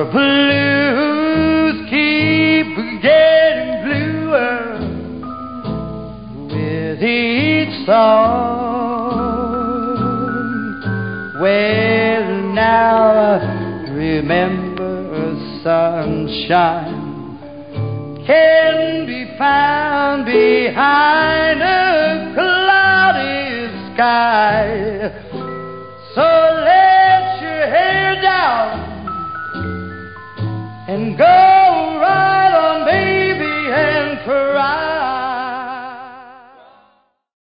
the blues keep getting bluer with each song. Well, now remember, sunshine can be found behind a cloudy sky. So let your hair down and go